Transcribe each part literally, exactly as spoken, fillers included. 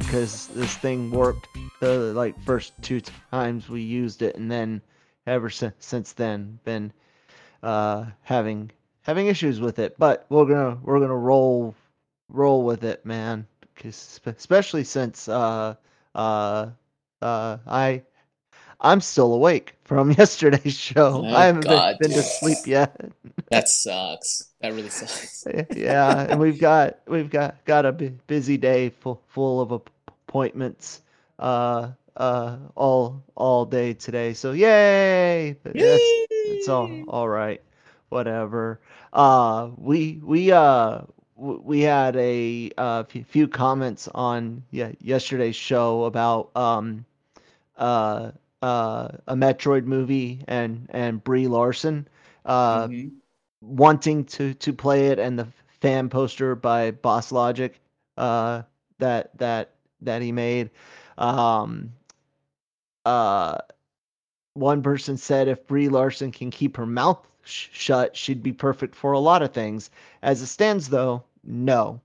because this thing warped the like first two times we used it, and then ever since since then been uh, having having issues with it. But we're gonna we're gonna roll roll with it, man. 'Cause especially since uh uh uh I I'm still awake from yesterday's show. I Oh haven't been, God, been to dude, sleep yet. that sucks. That really sucks. Yeah, and we've got we've got got a bu- busy day full full of ap- appointments uh uh all all day today. So yay! But that's that's all Yay! all right. Whatever. Uh we we uh w- we had a uh few few comments on yeah yesterday's show about um uh uh a Metroid movie and and Brie Larson. Uh Mm-hmm. wanting to to play it, and the fan poster by Boss Logic uh that that that he made. um uh One person said if Brie Larson can keep her mouth sh- shut, she'd be perfect for a lot of things. As it stands, though, no.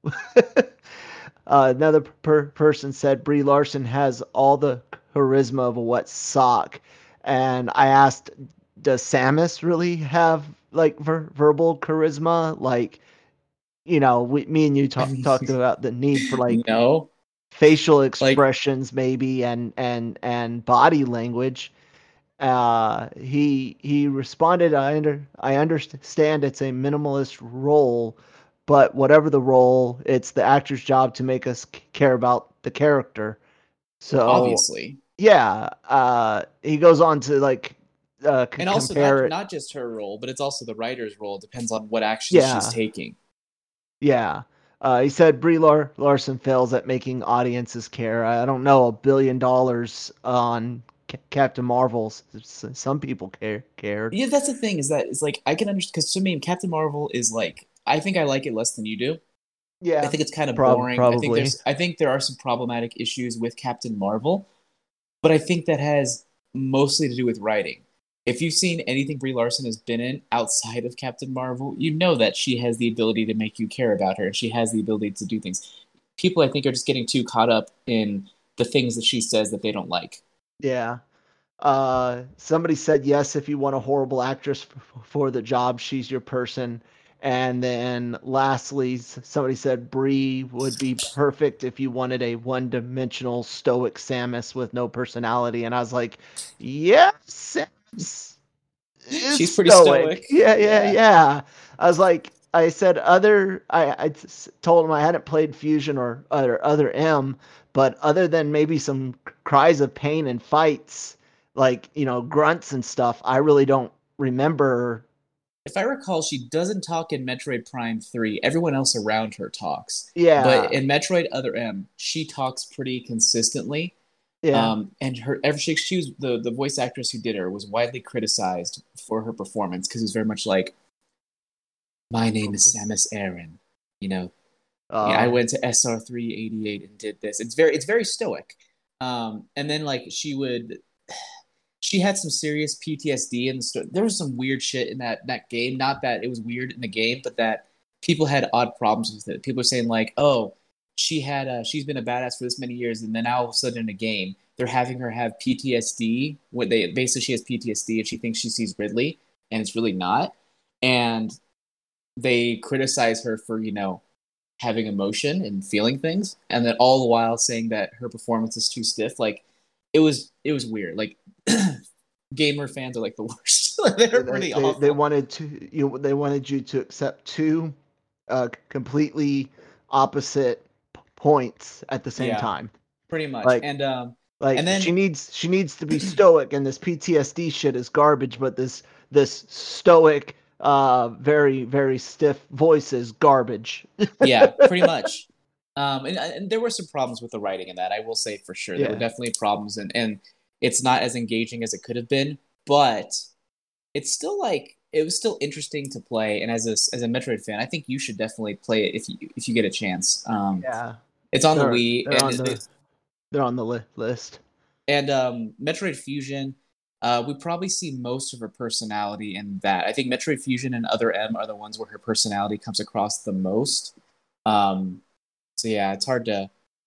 Uh, another per- person said Brie Larson has all the charisma of a wet sock, and I asked, does Samus really have like ver- verbal charisma? Like, you know, we, me and you talk, talked about the need for like No, facial like expressions, maybe, and and and body language. Uh, he he responded, I under I understand it's a minimalist role, but whatever the role, it's the actor's job to make us c- care about the character. So obviously, yeah, uh, he goes on to like uh, c- and also not compare it. not just her role, but it's also the writer's role. It depends on what actions she's Yeah, taking. yeah. Uh, he said Brie Lar- Larson fails at making audiences care. I don't know, a billion dollars on C- Captain Marvel. s- Some people care cared. Yeah, that's the thing is that it's like I can understand because to me, Captain Marvel is like I think I like it less than you do. I Yeah, think it's kind of prob- boring. I think probably. there's I think there are some problematic issues with Captain Marvel, but I think that has mostly to do with writing. If you've seen anything Brie Larson has been in outside of Captain Marvel, you know that she has the ability to make you care about her, and she has the ability to do things. People, I think, are just getting too caught up in the things that she says that they don't like. Yeah. Uh, somebody said yes if you want a horrible actress f- for the job, she's your person. And then lastly, somebody said Brie would be perfect if you wanted a one-dimensional stoic Samus with no personality. And I was like, yeah, Samus is She's pretty stoic. stoic. Yeah, yeah, Yeah. yeah. I was like, I said other. I, I told him I hadn't played Fusion or other other M, but other than maybe some cries of pain and fights, like you know grunts and stuff, I really don't remember. If I recall, she doesn't talk in Metroid Prime three. Everyone else around her talks. But Yeah, in Metroid Other M, she talks pretty consistently. yeah. Um, and her ever she, she was the the voice actress who did her was widely criticized for her performance because it was very much like, my name is Samus Aran. You know, yeah, I Uh, went to S R three eighty-eight and did this. It's very it's very stoic. Um, and then like she would she had some serious P T S D and st- there was some weird shit in that that game. Not that it was weird in the game, but that people had odd problems with it. People were saying like, "Oh, she had uh, she's been a badass for this many years, and then all of a sudden in a game, they're having her have P T S D. What they basically she has P T S D and she thinks she sees Ridley, and it's really not. And they criticize her for you know having emotion and feeling things, and then all the while saying that her performance is too stiff. Like it was it was weird. Like gamer fans are like the worst. They're they, pretty they they awful. wanted to you know, they wanted you to accept two uh completely opposite p- points at the same Yeah, time. pretty much. Like And um and Like she then needs she needs to be stoic, and this P T S D shit is garbage, but this this stoic, uh, very very stiff voice is garbage. yeah, pretty much. Um and, and there were some problems with the writing in that. I will say for sure. There were Yeah, definitely problems and and it's not as engaging as it could have been, but it's still like it was still interesting to play and as a as a Metroid fan, I think you should definitely play it if you if you get a chance. Um yeah. it's on the They're Wii they're and on it, the it's they're on the li- list. And um, Metroid Fusion, uh, we probably see most of her personality in that. I think Metroid Fusion and Other M are the ones where her personality comes across the most. Um, so yeah, it's hard to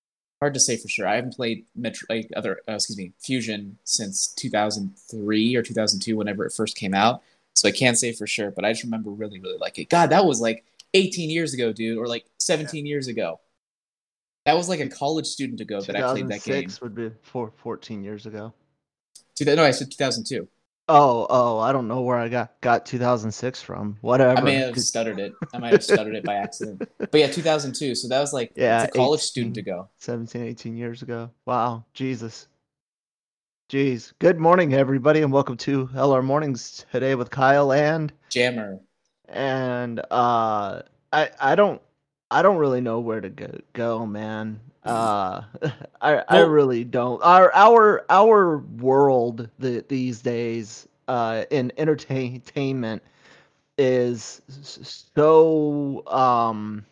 hard to say for sure. I haven't played Metro, like other, uh, excuse me, Fusion since two thousand three or two thousand two, whenever it first came out. So I can't say for sure, but I just remember really, really like it. God, that was like eighteen years ago, dude, or like Yeah. seventeen years ago. That was like a college student ago that I played that game. two thousand six would be four, fourteen years ago. Two, no, I said two thousand two. Oh, oh, I don't know where I got got two thousand six from. I may Whatever. have stuttered it. I might have stuttered it by accident. But yeah, two thousand two. So that was like, it's a Yeah, college student eighteen, ago. seventeen, eighteen years ago. Wow, Jesus. Jeez. Good morning, everybody, and welcome to L R Mornings today with Kyle and Jammer. and uh I I don't I don't really know where to go, go man. Uh I I Well, really don't. Our our our world the, these days uh in entertainment is so um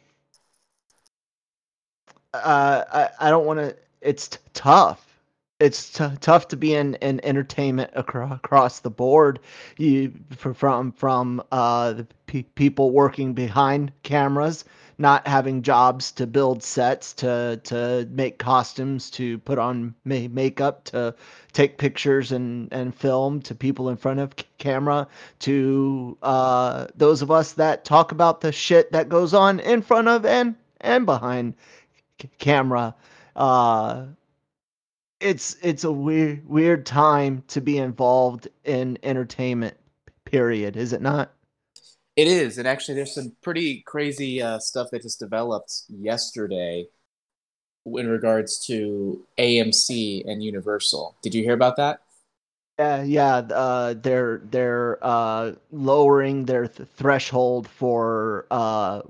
uh I, I don't want to it's t- tough. It's t- tough to be in, in entertainment acro- across the board. You from from uh the pe- people working behind cameras, not having jobs to build sets, to to make costumes, to put on ma- makeup, to take pictures and and film, to people in front of c- camera, to uh those of us that talk about the shit that goes on in front of and and behind c- camera. Uh it's it's a weird weird time to be involved in entertainment, period, is it not? it is. And actually, there's some pretty crazy uh, stuff that just developed yesterday in regards to A M C and Universal. Did you hear about that? Yeah, yeah, uh they're they're uh lowering their th- threshold for uh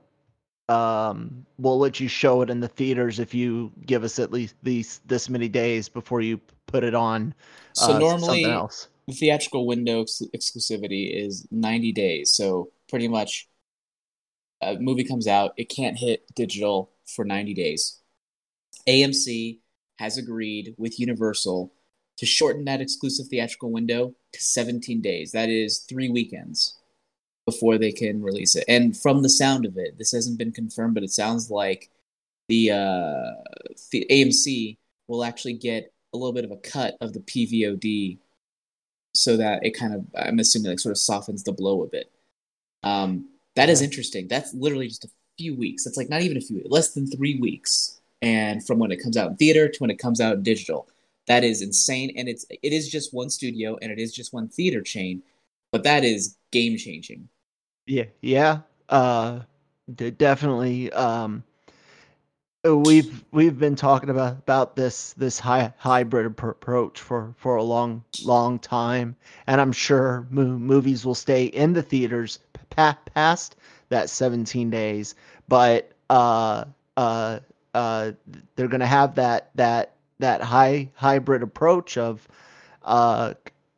um we'll let you show it in the theaters if you give us at least these this many days before you put it on So uh something normally, else. the theatrical window ex- exclusivity is ninety days. So pretty much, a movie comes out, it can't hit digital for ninety days. A M C has agreed with Universal to shorten that exclusive theatrical window to seventeen days. That is three weekends before they can release it. And from the sound of it, this hasn't been confirmed, but it sounds like the, uh, the A M C will actually get a little bit of a cut of the P V O D so that it kind of, I'm assuming, like sort of softens the blow a bit. Um, that is Yeah. interesting. That's literally just a few weeks. That's like not even a few, less than three weeks. And from when it comes out in theater to when it comes out in digital, that is insane. And it's it is just one studio and it is just one theater chain, but that is game changing. Yeah, yeah. Uh d- definitely um Uh, We've we've been talking about about this this high, hybrid appro- approach for for a long long time, and I'm sure mo- movies will stay in the theaters pa- past that seventeen days. But uh uh uh they're gonna have that that that high hybrid approach of uh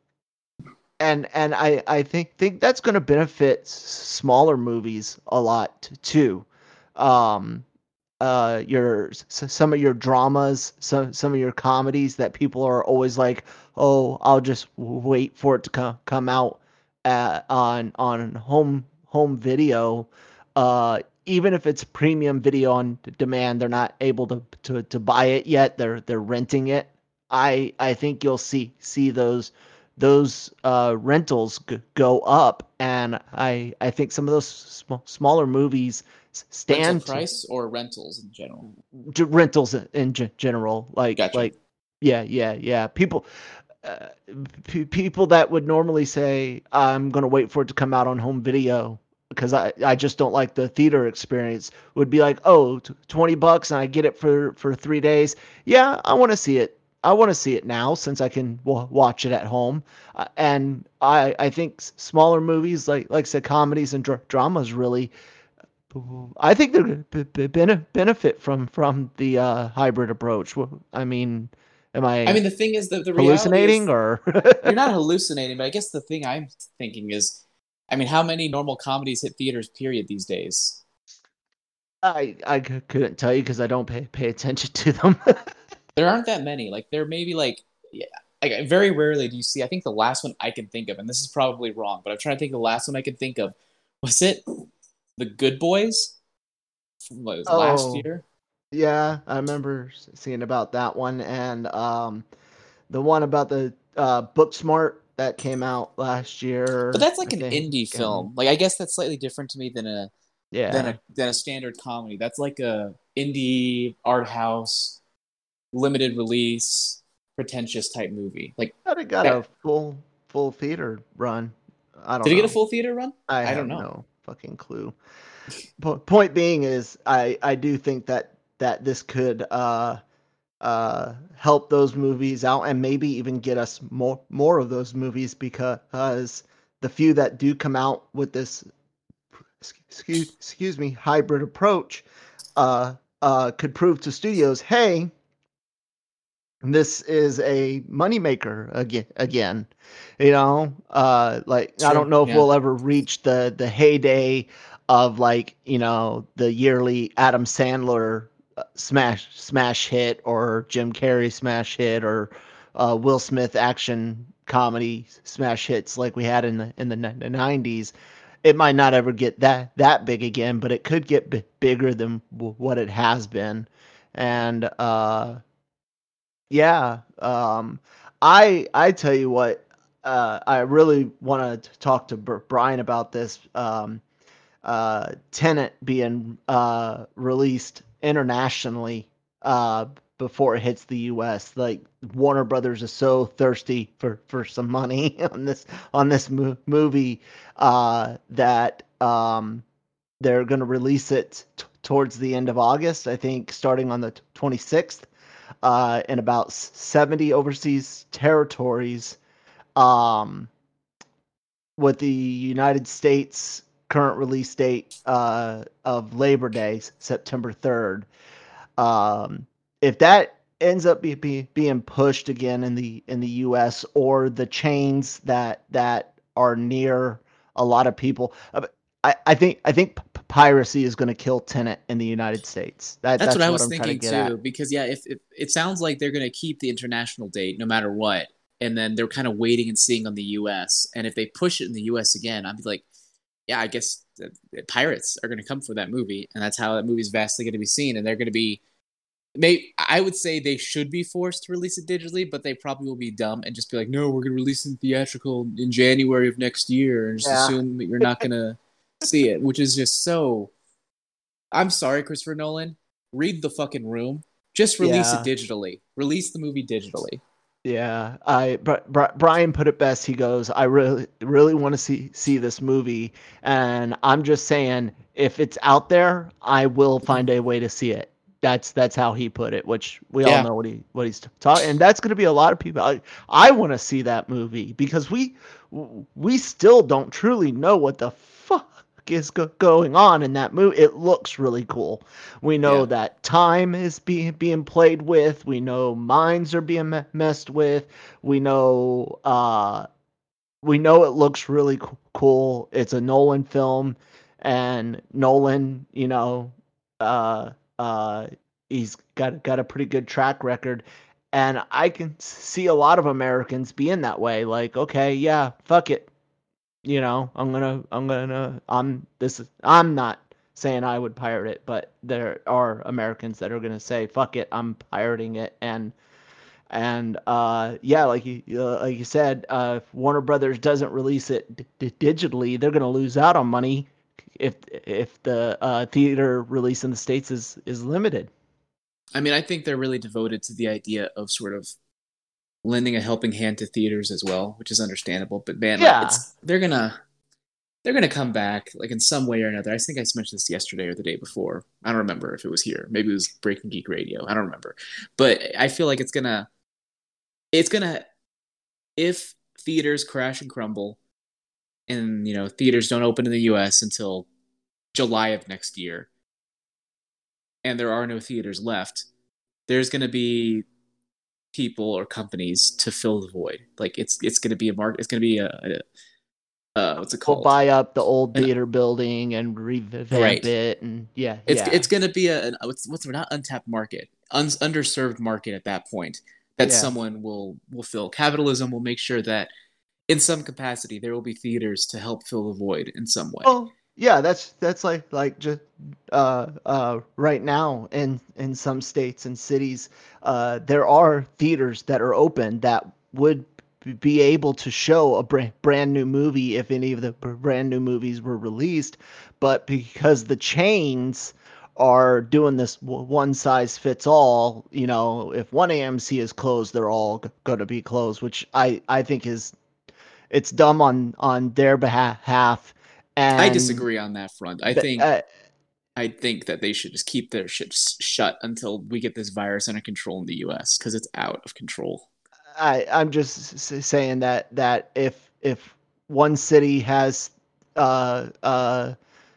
and and I I think think that's gonna benefit s- smaller movies a lot too. Um, uh your s- some of your dramas, some some of your comedies that people are always like, oh, I'll just wait for it to come come out at, on on home home video. Uh, even if it's premium video on demand, they're not able to to to buy it yet. They're they're renting it. I I think you'll see see those those uh rentals g- go up, and I I think some of those sm- smaller movies s- Rental stand to price or rentals in general? g- rentals in g- general, like Gotcha. like yeah, yeah, yeah, people uh, p- people that would normally say I'm going to wait for it to come out on home video because I, I just don't like the theater experience would be like, oh, t- twenty bucks and I get it for for three days. Yeah, I want to see it. I want to see it now since I can w- watch it at home. Uh, and I I think s- smaller movies like like I said, comedies and dr- dramas really, I think they're going to benefit from from the uh, hybrid approach. Wh- I mean, am I I mean, the thing is that the reality hallucinating is or you're not hallucinating, but I guess the thing I'm thinking is, I mean, how many normal comedies hit theaters, period, these days? I I c- couldn't tell you because I don't pay pay attention to them. There aren't that many. Like, there may be like, yeah, like very rarely do you see. I think the last one I can think of, and this is probably wrong, but I'm trying to think of the last one I can think of. Was it The Good Boys from what was it, last Oh, year? Yeah, I remember seeing about that one, and um, the one about the uh, Booksmart that came out last But year, that's like I an think. indie And film. Like I guess that's slightly different to me than a than yeah, a than a standard comedy. That's like a indie art house, limited release, pretentious type movie. Like but it got a that. full full theater run. I don't Did it get a know. full theater run? I I don't have know. no fucking clue. Po- point being is, I I do think that that this could uh uh help those movies out and maybe even get us more more of those movies because the few that do come out with this excuse excuse me hybrid approach uh uh could prove to studios, hey, this is a moneymaker again again. You know, uh like I don't Sure. know if Yeah. we'll ever reach the the heyday of, like, you know, the yearly Adam Sandler uh, smash smash hit, or Jim Carrey smash hit, or uh, Will Smith action comedy smash hits like we had in the in the, the nineties. It might not ever get that that big again, but it could get b- bigger than w- what it has been. And uh yeah. Um, I I tell you what, uh, I really want to talk to Br- Brian about this. Um, uh, Tenet being uh, released internationally uh, before it hits the U S. Like, Warner Brothers is so thirsty for, for some money on this on this mo- movie uh, that um, they're going to release it t- towards the end of August. I think starting on the twenty-sixth, uh, in about seventy overseas territories, um, with the United States current release date uh, of Labor Day, September third. Um, if that ends up be, be, being pushed again in the in the U S, or the chains that that are near a lot of people, uh, I, I think I think piracy is going to kill Tenet in the United States. That That's what that's I what was I'm trying to thinking get at. too. Because yeah, if, if it sounds like they're going to keep the international date no matter what, and then they're kind of waiting and seeing on the U S. And if they push it in the U S again, I'd be like, yeah, I guess the, the pirates are going to come for that movie, and that's how that movie's vastly going to be seen. And they're going to be, may I would say they should be forced to release it digitally, but they probably will be dumb and just be like, no, we're going to release it theatrical in January of next year, and just Yeah. assume that you're not going to see it, which is just so. I'm sorry, Christopher Nolan. Read the fucking room. Just release it Yeah. digitally. Release the movie digitally. Yeah, I Br- Br- Brian put it best. He goes, "I really, really want to see see this movie, and I'm just saying, if it's out there, I will find a way to see it." That's that's how he put it, which we all Yeah. know what he what he's talking. And that's going to be a lot of people. I, I want to see that movie because we we still don't truly know what the fuck is go- going on in that movie. It looks really cool. We know Yeah. that time is being being played with. We know minds are being me- messed with. We know uh we know it looks really co- cool. It's a Nolan film, and Nolan, you know, uh uh he's got got a pretty good track record. And I can see a lot of Americans being that way. Like, okay, yeah, fuck it, you know, I'm gonna, I'm gonna, I'm this is, I'm not saying I would pirate it, but there are Americans that are gonna say, "Fuck it, I'm pirating it," and and uh, yeah, like you, uh, like you said, uh, if Warner Brothers doesn't release it d- d- digitally, they're gonna lose out on money if if the uh, theater release in the states is is limited. I mean, I think they're really devoted to the idea of sort of lending a helping hand to theaters as well, which is understandable. But man, like Yeah, it's they're gonna they're gonna come back like in some way or another. I think I mentioned this yesterday or the day before. I don't remember if it was here. Maybe it was Breaking Geek Radio. I don't remember. But I feel like it's gonna it's gonna if theaters crash and crumble, and you know theaters don't open in the U S until July of next year, and there are no theaters left, there's gonna be people or companies to fill the void. Like it's it's gonna be a market. It's gonna be a, a uh, what's it we'll called? buy up the old An theater building and revamp right. it, and yeah, It's yeah, it's gonna be a an, what's what's not untapped market, un, underserved market at that point that yeah. someone will will fill. Capitalism will make sure that in some capacity there will be theaters to help fill the void in some Well, way. Yeah, that's that's like like just uh uh right now in in some states and cities, uh there are theaters that are open that would be able to show a brand, brand new movie if any of the brand new movies were released, but because the chains are doing this one size fits all, you know, if one A M C is closed, they're all going to be closed, which I I think is it's dumb on on their behalf. I And disagree on that front. I th- think uh, I think that they should just keep their shit shut until we get this virus under control in the U S because it's out of control. I I'm just s- saying that that if if one city has uh uh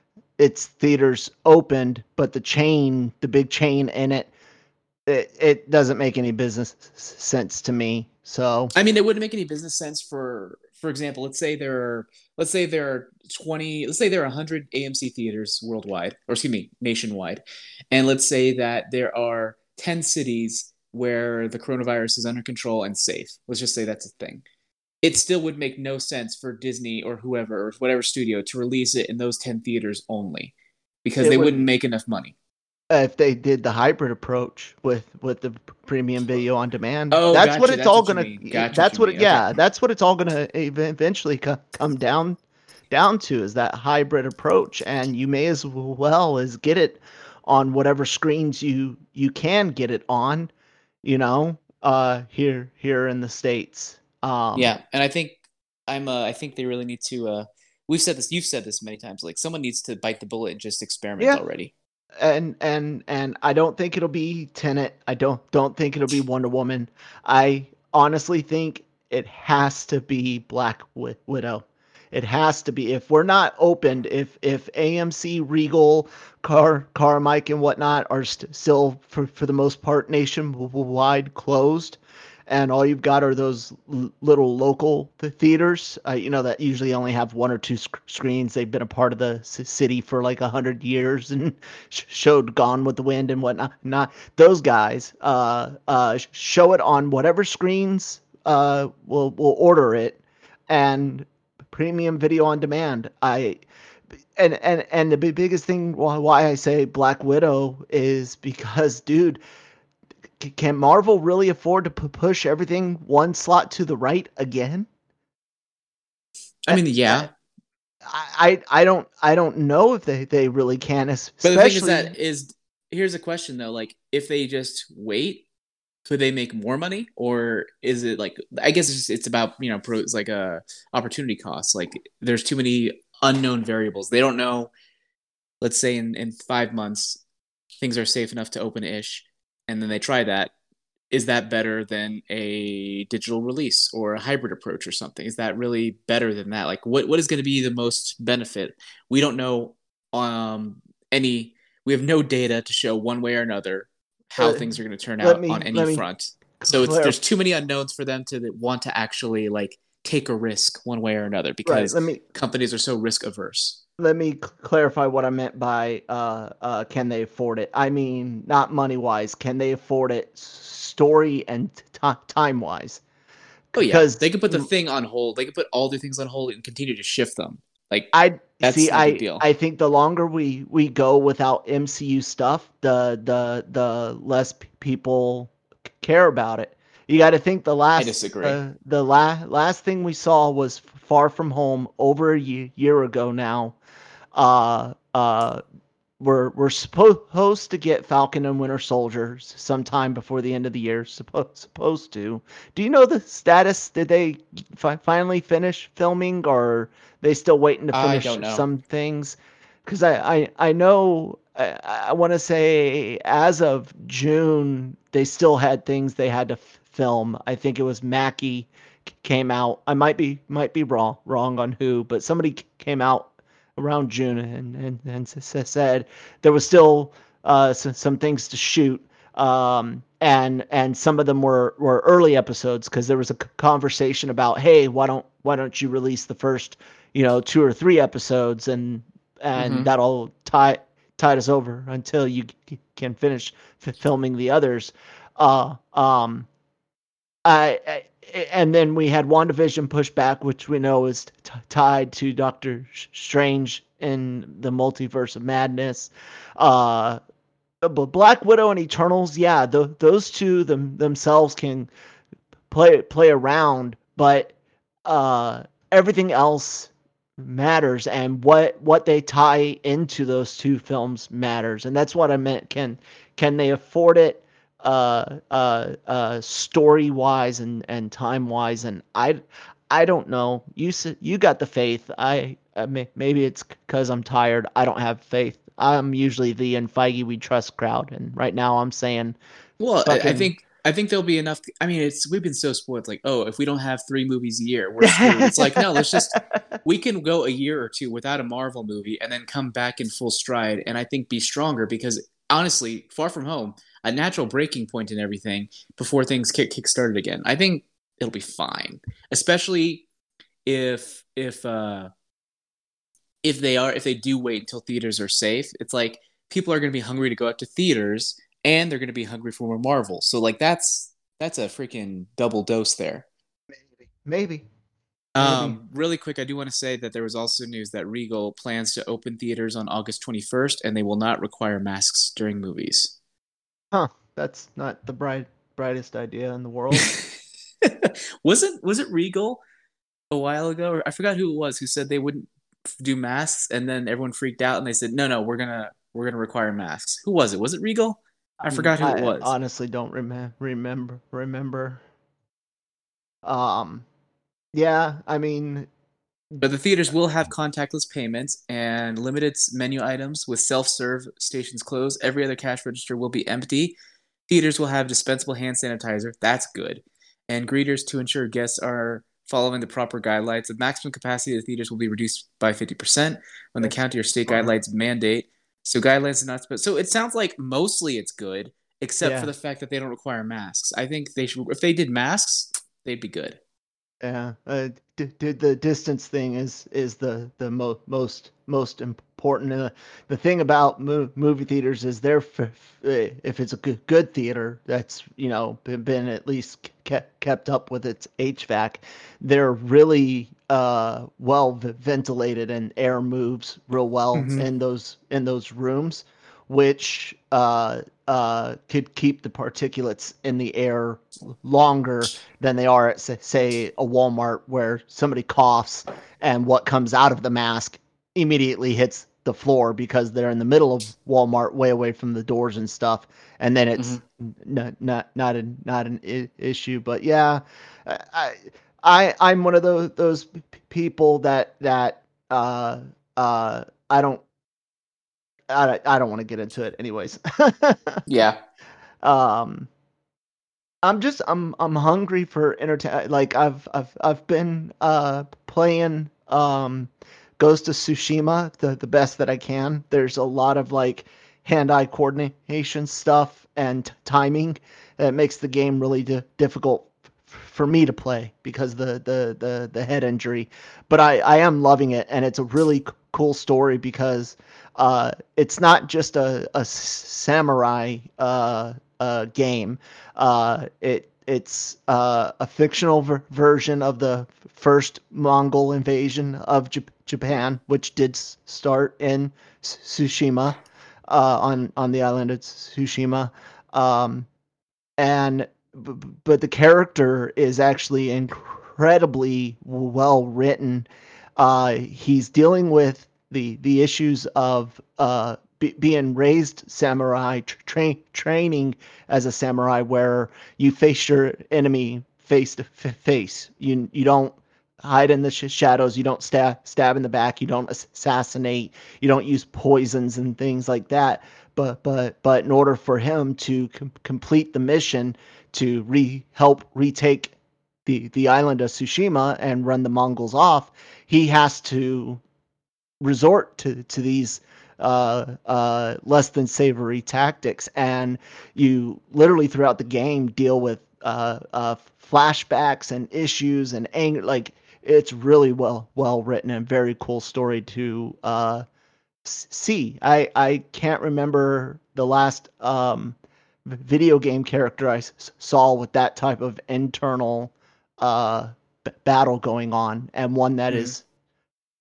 its theaters opened, but the chain, the big chain in it, it, it doesn't make any business sense to me. So I mean, it wouldn't make any business sense for, for example, let's say there are, let's say there are twenty, let's say there are one hundred A M C theaters worldwide, or excuse me, nationwide, and let's say that there are ten cities where the coronavirus is under control and safe. Let's just say that's a thing. It still would make no sense for Disney or whoever or whatever studio to release it in those ten theaters only because it they would wouldn't make enough money. if they did the hybrid approach with with the premium video on demand. Oh, That's what gotcha. it's That's all what you gonna. mean. Gotcha what That's you what it. mean. Okay. Yeah, that's what it's all gonna ev- eventually co- come down down to is that hybrid approach, and you may as well as get it on whatever screens you you can get it on. You know, uh, here here in the states. Um, Yeah, and I think I'm. Uh, I think they really need to. Uh, we've said this. You've said this many times. Like someone needs to bite the bullet and just experiment yeah, already. and and and I don't think it'll be Tenet. I don't don't think it'll be Wonder Woman. I honestly think it has to be Black Wi- Widow. It has to be. If we're not opened, if if A M C, Regal, Car Carmike, and whatnot are st- still for for the most part nationwide closed, and all you've got are those l- little local th- theaters, uh, you know, that usually only have one or two sc- screens. They've been a part of the c- city for like a hundred years and sh- showed Gone with the Wind and whatnot. Not those guys. Uh, uh, show it on whatever screens. Uh, we'll we'll order it, and premium video on demand. I and and and the biggest thing why why I say Black Widow is because, dude, can Marvel really afford to p- push everything one slot to the right again? I Uh, mean, uh, yeah, I, I I don't I don't know if they, they really can, but the thing is especially. that is here's a question though. Like, if they just wait, could they make more money, or is it like? I guess it's just, it's about you know pro, it's like a opportunity cost. Like, there's too many unknown variables. They don't know. Let's say in in five months things are safe enough to open ish, and then they try that. Is that better than a digital release or a hybrid approach or something? Is that really better than that? Like, what what is going to be the most benefit? We don't know. Um, any we have no data to show one way or another how uh, things are going to turn let out on me any let me front. So it's clarify. there's too many unknowns for them to want to actually like take a risk one way or another Right. because Let me companies are so risk averse. let me clarify what I meant by uh uh can they afford it? I mean not money wise. Can they afford it story and t- time wise? Oh yeah, they Because could put the thing on hold. They could put all the things on hold and continue to shift them. Like I see. that's no big I deal. I think the longer we we go without M C U stuff, the the the less p- people care about it. You got to think the I last disagree. uh, the la- last thing we saw was Far From Home over a ye- year ago now. Uh uh we're we're supposed to get Falcon and Winter Soldier sometime before the end of the year. Supposed supposed to. Do you know the status? Did they fi- finally finish filming, or they still waiting to I finish don't know. some things? Because I, I I know I, I want to say as of June they still had things they had to f- film. I think it was Mackie came out. I might be might be wrong wrong on who, but somebody came out around June and and, and said there was still uh, some, some things to shoot. Um, and and some of them were, were early episodes because there was a conversation about, hey, why don't why don't you release the first, you know, two or three episodes, and and Hmm. that'll tie tide us over until you can finish filming the others. Uh, um, I, I and then we had WandaVision pushed back, which we know is t- tied to Doctor Strange in the Multiverse of Madness. Uh, but Black Widow and Eternals, yeah, th- those two them themselves can play play around, but uh, everything else matters, and what what they tie into those two films matters, and that's what I meant. Can can they afford it, uh, uh, uh, story wise and and time wise? And I I don't know. You said you got the faith. I, I may, maybe it's because I'm tired. I don't have faith. I'm usually the "in Feige we trust" crowd, and right now I'm saying Well, I, I fucking. think I think there'll be enough. I mean, it's we've been so spoiled. Like, oh, if we don't have three movies a year, we're screwed. It's like, no, let's just we can go a year or two without a Marvel movie and then come back in full stride, and I think be stronger because honestly, Far From Home, a natural breaking point in everything before things kick kick started again. I think it'll be fine, especially if if uh if they are if they do wait until theaters are safe. It's like people are going to be hungry to go out to theaters and they're going to be hungry for more Marvel. So like that's that's a freaking double dose there. Maybe, maybe. Um, really quick, I do want to say that there was also news that Regal plans to open theaters on August twenty-first, and they will not require masks during movies. Huh? That's not the bright brightest idea in the world. was it was it Regal a while ago, or I forgot who it was who said they wouldn't do masks, and then everyone freaked out and they said, "No, no, we're gonna we're gonna require masks." Who was it? Was it Regal? I Um, forgot who it I was. honestly don't remember remember remember. Um, yeah, I mean, But the theaters will have contactless payments and limited menu items with self-serve stations closed. Every other cash register will be empty. Theaters will have dispensable hand sanitizer. That's good. And greeters to ensure guests are following the proper guidelines. The maximum capacity of the theaters will be reduced by fifty percent when the that's county or state smart. guidelines mandate. So guidelines are not so it sounds like mostly it's good, except for Yeah, the fact that they don't require masks. I think they should if they did masks, they'd be good. yeah. Uh, d- d- the distance thing is is the the mo- most most important. Uh, the thing about mo- movie theaters is they're f- f- eh, if it's a good good theater that's you know been, been at least kept kept up with its H V A C, they're really uh well v- ventilated and air moves real well Mm-hmm. in those in those rooms, which uh uh could keep the particulates in the air longer than they are at, say, a Walmart where somebody coughs and what comes out of the mask immediately hits the floor because they're in the middle of Walmart, way away from the doors and stuff, and then Mm-hmm. it's not not not a, not an I- issue. But yeah, I I I'm one of those those people that that uh uh I don't I, I don't want to get into it anyways. Yeah. um I'm just I'm I'm hungry for entertain. Like I've I've I've been uh playing um Ghost of Tsushima the the best that I can. There's a lot of like hand-eye coordination stuff and t- timing that makes the game really di- difficult f- for me to play because the the the the head injury. But I I am loving it, and it's a really c- cool story because uh it's not just a a s- samurai uh uh game. Uh, it it's uh, a fictional ver- version of the first Mongol invasion of J- Japan, which did s- start in S- Tsushima, uh, on on the island of Tsushima. Um, and b- but the character is actually incredibly well written. Uh, he's dealing with the the issues of uh, be, being raised samurai, tra- training as a samurai, where you face your enemy face to f- face. You you don't hide in the sh- shadows. You don't stab stab in the back. You don't assassinate. You don't use poisons and things like that. But but but in order for him to com- complete the mission to re help retake the the island of Tsushima and run the Mongols off, he has to resort to to these uh, uh, less than savory tactics, and you literally throughout the game deal with uh, uh, flashbacks and issues and anger. Like it's really well well written and very cool story to uh, see. I I can't remember the last um, video game character I s- saw with that type of internal uh, b- battle going on, and one that Mm-hmm. is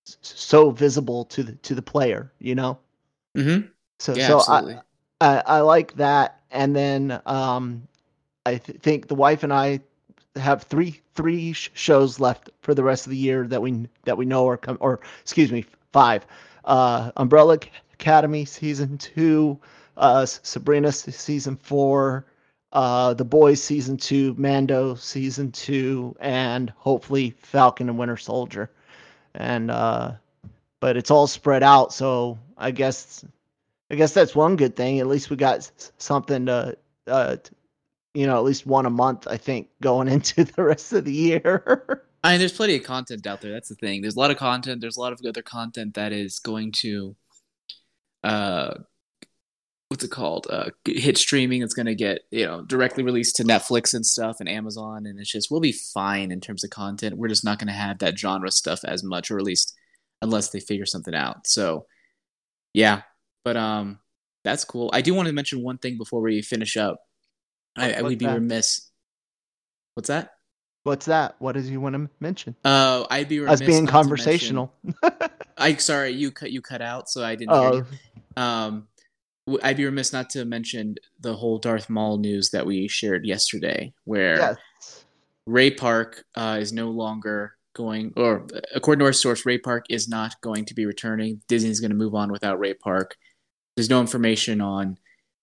so visible to the to the player, you know. Mm-hmm. So Yeah, so I, absolutely. I I like that, and then um I th- think the wife and I have three three sh- shows left for the rest of the year that we that we know are come or excuse me five. Uh, Umbrella Academy season two, uh, Sabrina season four, uh, The Boys season two, Mando season two, and hopefully Falcon and Winter Soldier. And uh, but it's all spread out, so I guess I guess that's one good thing. At least we got something to uh, you know, at least one a month, I think, going into the rest of the year. I mean, there's plenty of content out there. That's the thing. There's a lot of content. There's a lot of other content that is going to, uh, what's it called? Uh, hit streaming. It's going to get, you know, directly released to Netflix and stuff and Amazon. And it's just, we'll be fine in terms of content. We're just not going to have that genre stuff as much, or at least unless they figure something out. So, yeah. But, um, that's cool. I do want to mention one thing before we finish up. I, What, I what's would be that? remiss. What's that? What's that? What does you want to mention? Uh, I'd be Us remiss being not to mention. conversational. I sorry, you cut you cut out, so I didn't hear Uh, you. Um, I'd be remiss not to mention the whole Darth Maul news that we shared yesterday, where yes. Ray Park uh, is no longer going, or according to our source, Ray Park is not going to be returning. Disney's going to move on without Ray Park. There's no information on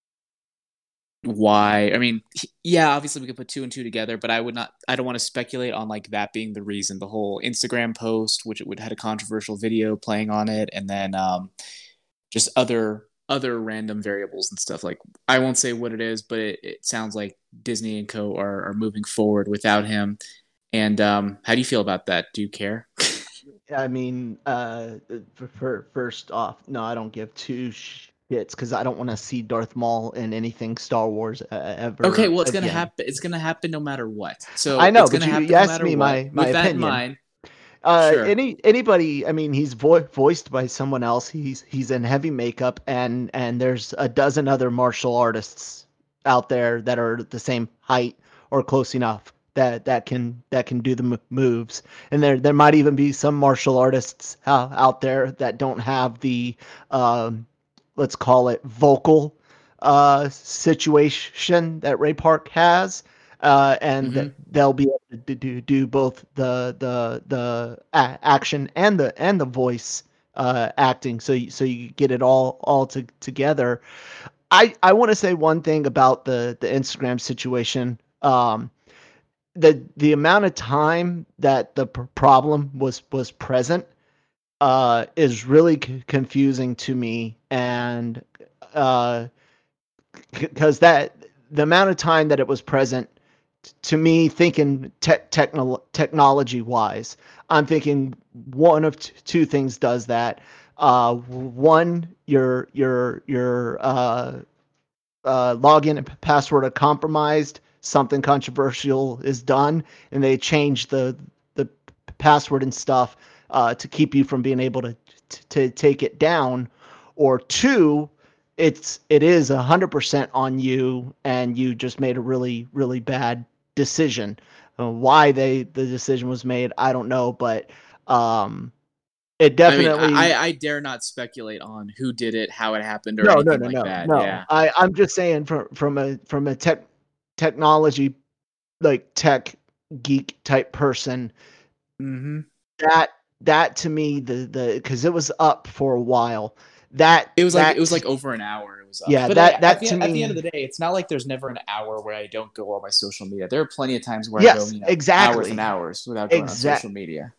why. I mean, yeah, obviously we could put two and two together, but I would not. I don't want to speculate on like that being the reason. The whole Instagram post, which it would had a controversial video playing on it, and then um, just other other random variables and stuff. Like I won't say what it is, but it, it sounds like Disney and Co are, are moving forward without him. And um, how do you feel about that? Do you care? I mean, uh, for, for first off, no, I don't give two shits because I don't want to see Darth Maul in anything Star Wars uh, Okay, ever well, it's gonna again. happen. It's gonna happen no matter what. I So know, it's but gonna you, you happen no asked matter me what. my my With that in opinion. mind, Uh, sure. any anybody, I mean, he's vo- voiced by someone else. He's he's in heavy makeup, and and there's a dozen other martial artists out there that are the same height or close enough that that can that can do the m- moves. And there there might even be some martial artists uh, out there that don't have the um, let's call it vocal uh, situation that Ray Park has, uh, and th- Mm-hmm. they'll be able to do, do both the the the a- action and the and the voice uh, acting. So you, so you get it all all to, together. I I want to say one thing about the the Instagram situation. Um, the the amount of time that the pr- problem was was present uh, is really c- confusing to me, and uh, because that the amount of time that it was present to me thinking te- techno- technology wise, I'm thinking one of t- two things does that. Uh, one, your your your uh, uh, login and password are compromised. Something controversial is done, and they change the the password and stuff uh, to keep you from being able to to take it down. Or two, it's it is a hundred percent on you, and you just made a really really bad decision. Uh, why they the decision was made, I don't know, but um, it I mean, I definitely. I dare not speculate on who did it, how it happened, or No, no, anything no, like no, that. no. Yeah. I I'm just saying from from a from a tech technology like tech geek type person, Mm-hmm. that that to me the the because it was up for a while. That It was like it was that like over an hour it was up. yeah, But I, that at that the to at the end of me, the day, it's not like there's never an hour where I don't go on my social media. There are plenty of times where I go, yes, you know, hours and exactly, hours without going on exact social media.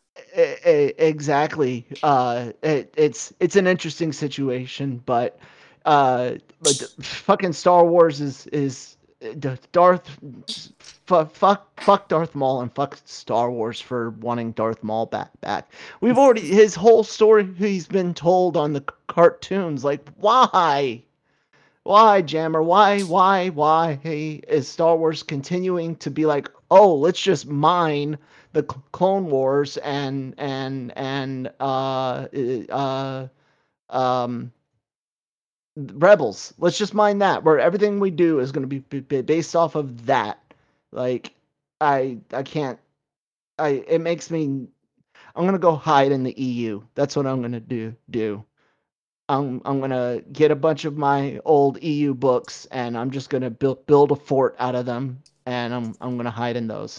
exactly. Uh, it, it's it's an interesting situation, but uh, but the fucking Star Wars is is the Darth fuck fuck fuck Darth Maul and fuck Star Wars for wanting Darth Maul back back. We've already his whole story he's been told on the c- cartoons. Like why? Why, Jammer? Why, why, why hey, is Star Wars continuing to be like, oh, let's just mine the Clone Wars and and and uh uh um Rebels? Let's just mine that, where everything we do is going to be b- based off of that. Like, I I can't. I it makes me. I'm gonna go hide in the E U. That's what I'm gonna do. Do. I'm I'm gonna get a bunch of my old E U books, and I'm just gonna build build a fort out of them, and I'm I'm gonna hide in those.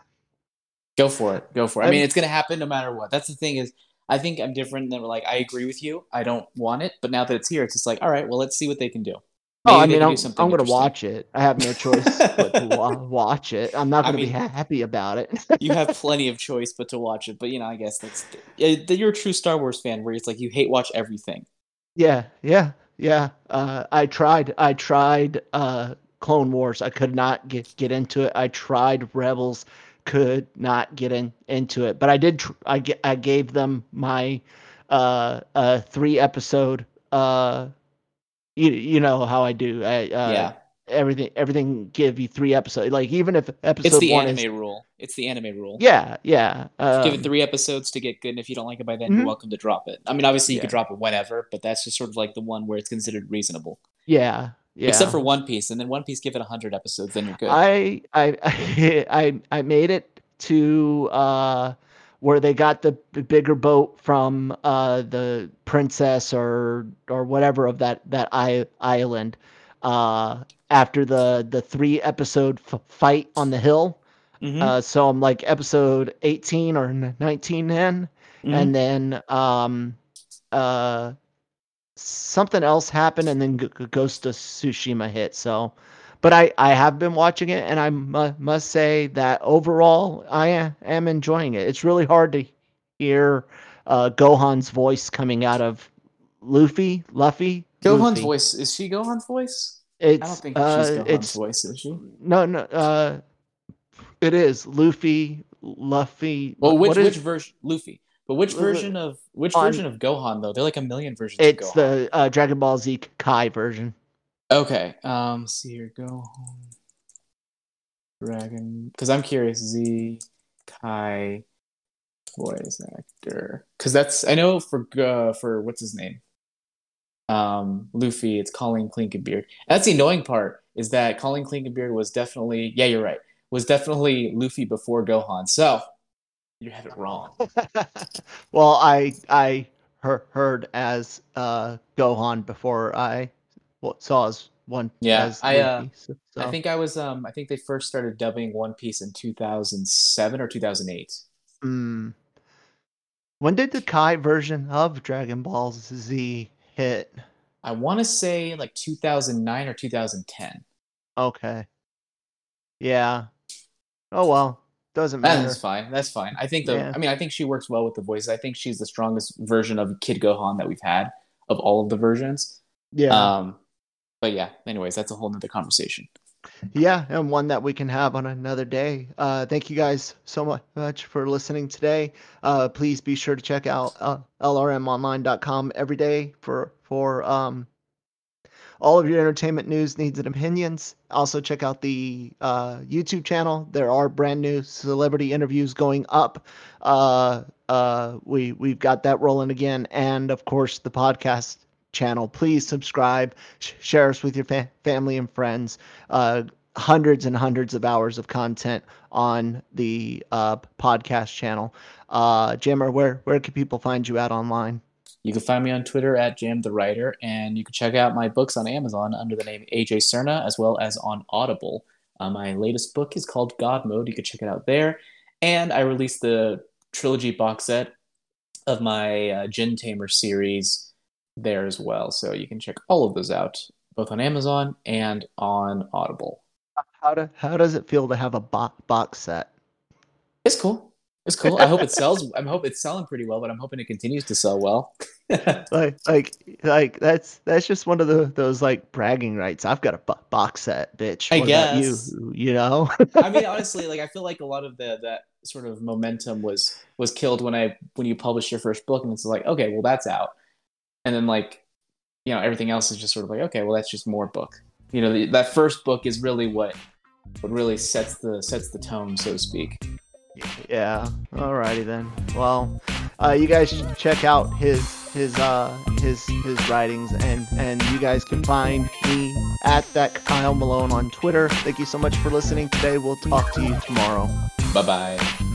Go for it. Go for it. I mean, And it's gonna happen no matter what. That's the thing is, I think I'm different than like I agree with you. I don't want it, but now that it's here, it's just like, all right, well, let's see what they can do. oh, Maybe I they mean, can do I'm something I'm gonna interesting. watch it. I have no choice but to wa- watch it. I'm not I gonna be mean, ha- happy about it. you have plenty of choice but to watch it. But you know, I guess that's you're a true Star Wars fan, where it's like you hate watch everything. Yeah, yeah, yeah. Uh, I tried. I tried uh, Clone Wars. I could not get get into it. I tried Rebels. Could not get in into it. But I did. Tr- I ge- I gave them my uh, uh, three episode. Uh, you you know how I do. I uh, Yeah, everything everything give you three episodes. Like even if it's episode the one is anime rule. It's the anime rule. yeah yeah Give it um three episodes to get good, and if you don't like it by then, you're mhm, welcome to drop it. I mean, obviously you could yeah drop it whenever, but that's just sort of like the one where it's considered reasonable. yeah Except yeah. for One Piece, and then One Piece give it one hundred episodes, then you're good. I I I I made it to uh where they got the b- bigger boat from uh the princess or or whatever of that that I, island uh after the the three episode f- fight on the hill. Mm-hmm. Uh so I'm like episode eighteen or nineteen then, Mm-hmm. and then um uh something else happened, and then G- G- Ghost of Tsushima hit. So, but I I have been watching it, and I mu- must say that overall I a- am enjoying it. It's really hard to hear uh, Gohan's voice coming out of Luffy, Luffy, Gohan's Luffy. voice is she Gohan's voice? I don't It's think she's uh Gohan's it's voice, is she? no no uh it is Luffy, Luffy. Well, What which which is version Luffy? But which version of which on? version of Gohan though? There are like a million versions of It's Gohan. the uh, Dragon Ball Z Kai version. Okay. Um. let's see here, Gohan, Dragon. Because I'm curious. Z, Kai, voice actor. Because that's I know for uh, for what's his name. Um, Luffy. It's Colleen Clinkenbeard. And that's the annoying part is that Colleen Clinkenbeard was definitely yeah, you're right. Was definitely Luffy before Gohan. So you have it wrong. Well, I I heard, heard as uh, Gohan before I well, saw as one Yeah, as I uh Luffy. So, I so think I was um I think they first started dubbing One Piece in two thousand seven or two thousand eight. mm, when did the Kai version of Dragon Ball Z hit? I want to say like two thousand nine or two thousand ten. Okay, yeah. Oh well, doesn't That's matter. fine. That's fine. I think the Yeah, I mean I think she works well with the voices. I think she's the strongest version of Kid Gohan that we've had of all of the versions. yeah. Um but yeah, anyways, that's a whole nother conversation. Yeah, and one that we can have on another day. Uh, thank you guys so mu- much for listening today. Uh, please be sure to check out uh, L R M online dot com every day for for um, all of your entertainment news, needs, and opinions. Also, check out the uh, YouTube channel. There are brand new celebrity interviews going up. Uh, uh, we we've got that rolling again, and of course the podcast channel. Please subscribe, sh- share us with your fa- family and friends. Uh, hundreds and hundreds of hours of content on the uh, podcast channel. Uh, Jammer, where where can people find you at online? You can find me on Twitter at Jam the Writer, and you can check out my books on Amazon under the name A J Cerna, as well as on Audible. Uh, my latest book is called God Mode. You can check it out there. And I released the trilogy box set of my uh, Jin Tamer series there as well. So you can check all of those out, both on Amazon and on Audible. How do how does it feel to have a bo- box set? It's cool. It's cool. I hope it sells. I hope it's selling pretty well, but I'm hoping it continues to sell well. like like like that's that's just one of the those like bragging rights. I've got a bo- box set, bitch. I What about you? guess. You know? I mean, honestly, like I feel like a lot of the that sort of momentum was was killed when I when you published your first book, and it's like, okay, well that's out, and then like, you know, everything else is just sort of like, okay, well that's just more book. You know, the, that first book is really what what really sets the sets the tone, so to speak. Yeah. Alrighty then. Well, uh, you guys should check out his his uh his his writings, and and you guys can find me at that Kyle Malone on Twitter. Thank you so much for listening today. We'll talk to you tomorrow. Bye bye.